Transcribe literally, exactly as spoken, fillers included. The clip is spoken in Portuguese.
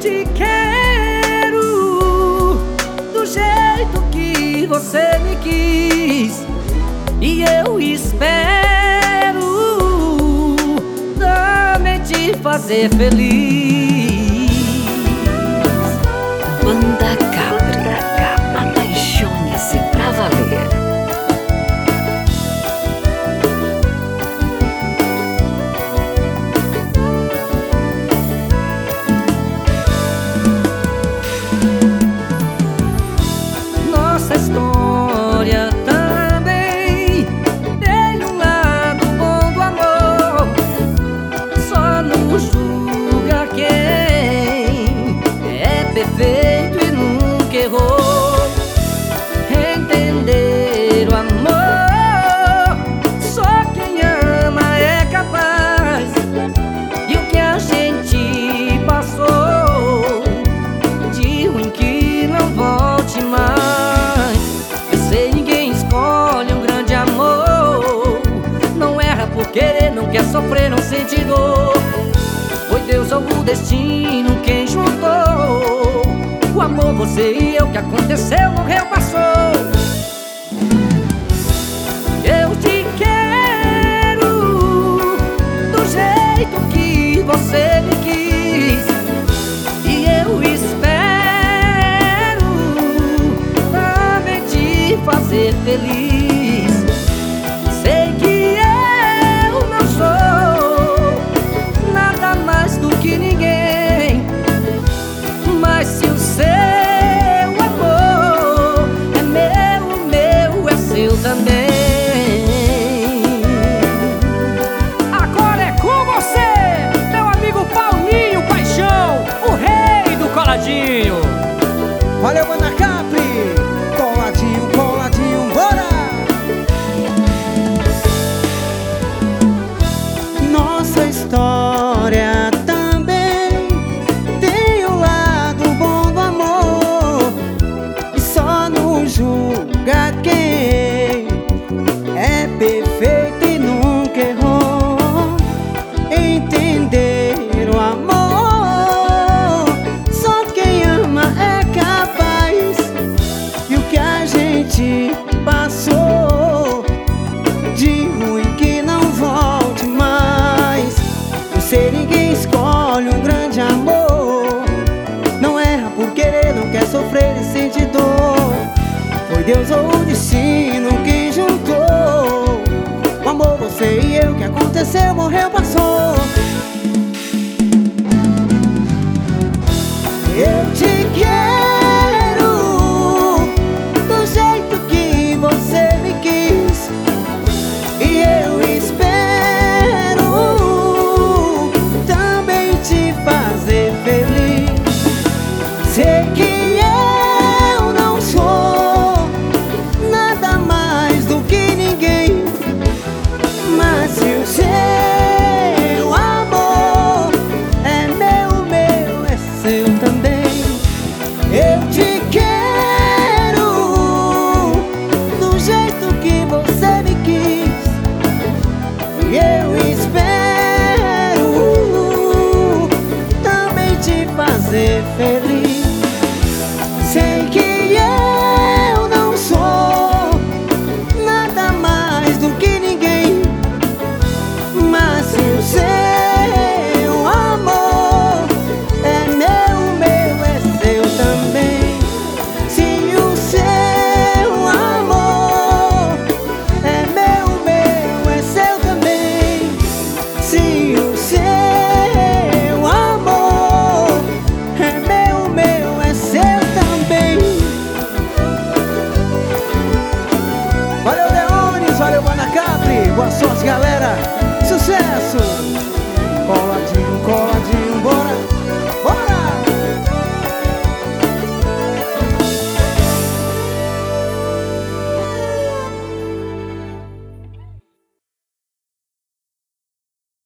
te quero do jeito que você me quis, e eu espero também te fazer feliz. Banda Capri, apaixone-se pra valer. Nossa história também tem um lado bom do amor. Só não julga quem é perfeito e nunca errou. Entender o amor, só quem ama é capaz. E o que a gente passou de ruim que não volte mais. Eu sei, ninguém escolhe um grande amor. Não erra por querer, não quer sofrer, não sente dor. Foi Deus ou o destino quem juntou o amor, você e eu. Que aconteceu, morreu, passou. Eu te quero do jeito que você me quis, e eu espero também te fazer feliz. Sei que eu não sou nada mais do que ninguém, mas se o seu amor é meu, o meu é seu também. Agora é com você, meu amigo Paulinho Paixão, o rei do coladinho. Valeu, Banda Capri! Coladinho, coladinho, bora! Nossa história também tem o lado bom do amor, e só não julga quem é perfeito e nunca errou. Entender o amor, só quem ama é capaz. E o que a gente passou de ruim que não volte mais. Eu sei, ninguém escolhe um grande amor. Não erra por querer, não quer sofrer e sente dor. Foi Deus ou o destino quem juntou o amor, você e eu. Que aconteceu, morreu, passou. Eu te quero do jeito que você me quis, e eu espero também te fazer feliz. Sei que eu não sou nada mais do que ninguém, mas se o seu amor é meu, meu é seu também. Eu te quero do jeito que você me quis, e eu espero também te fazer feliz.